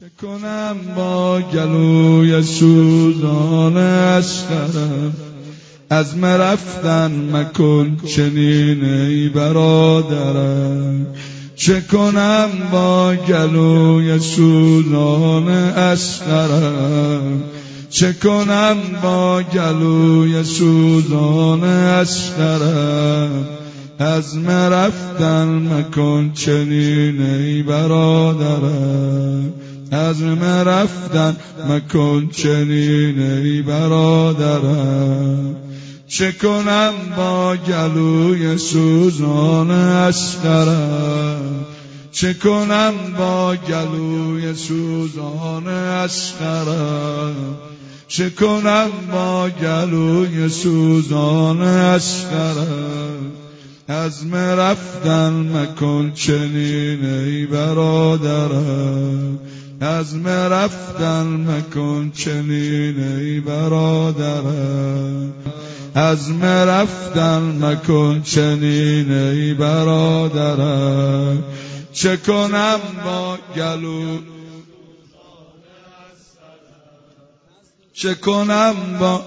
کنم با گلوی سوزان اشکرم عزم رفتن مکن چنین ای برادرم. چه کنم با گلوی سوزان اشکرم، چه کنم با گلوی سوزان اشکرم عزم رفتن مکن چنین ای برادرم. عزم رفتن مکن چنین ای برادرم. چه کنم با گلوی سوزان اشکرم، چه کنم با گلوی سوزان اشکرم، چه کنم با گلوی سوزان اشکرم عزم رفتن مکن چنین ای برادرم. عزم رفتن مکن چنین ای برادرم. عزم رفتن مکن چنین ای برادرم. چه کنم با گلو، چه کنم با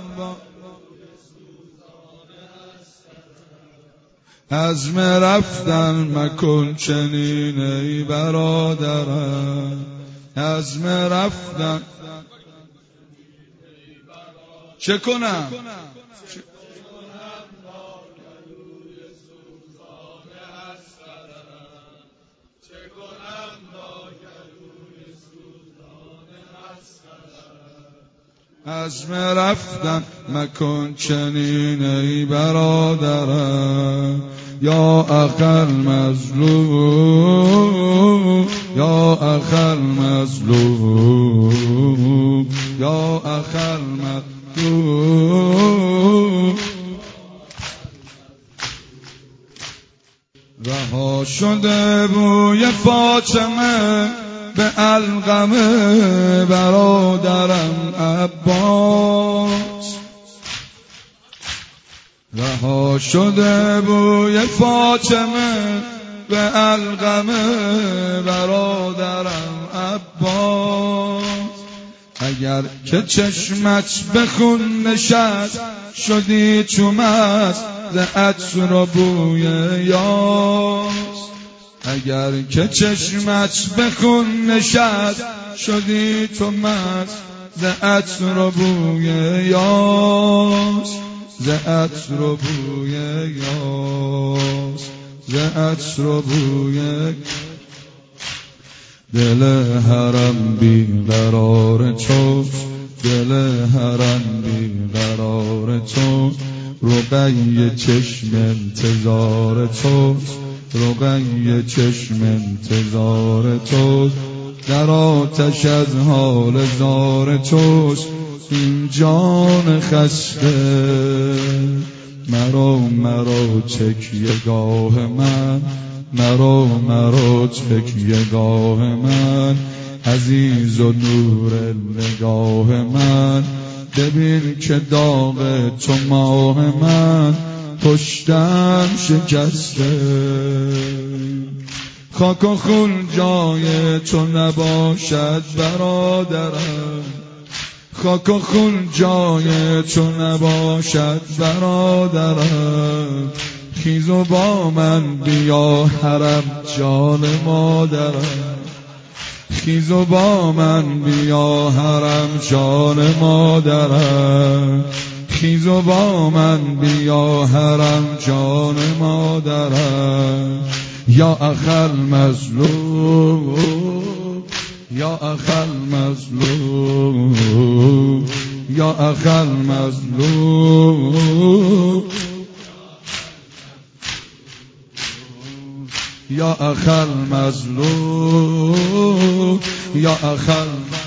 عزم رفتن مکن چنین ای برادرم. عزم رفتن چه کنم، عزم رفتن مکن چنین ای برادرم. یا اخل مظلوم، یا اخل مظلوم، یا اخل مظلوم. رها شده بوی فاطمه به القم برادرم عباس. رها شده بوی فاطمه به القم برادرم عباس. اگر که چشمت به خون نشست شدی چو مست ز عطر و بوی یاس. اگر که چشمت به خون نشست شدی تو مست ز عطر و بوی یاس. ز عطر و بوی یاس، ز عطر و بوی. دل حرم بی قرار تو، دل حرم بی قرار تو، رقیه چشم انتظار تو، رقیه چشم انتظار تو، در آتش از حال زار توست این جان خسته. مرا چکیه گاه من، مرا چکیه گاه من، عزیز و نور نگاه من. ببین که داغ تو ماه من پشتم شکسته. خاک و خون جای تو نباشد برادرم، خاک و خون جای تو نباشد برادرم. خیز و با من بیا حرم جان مادرم، خیز و با من بیا حرم جان مادرم. خیز و با من بیا حرم جان مادرم. یا اخل مظلوم، یا اخل مظلوم، یا اخل مظلوم، یا اخل مظلوم، یا اخل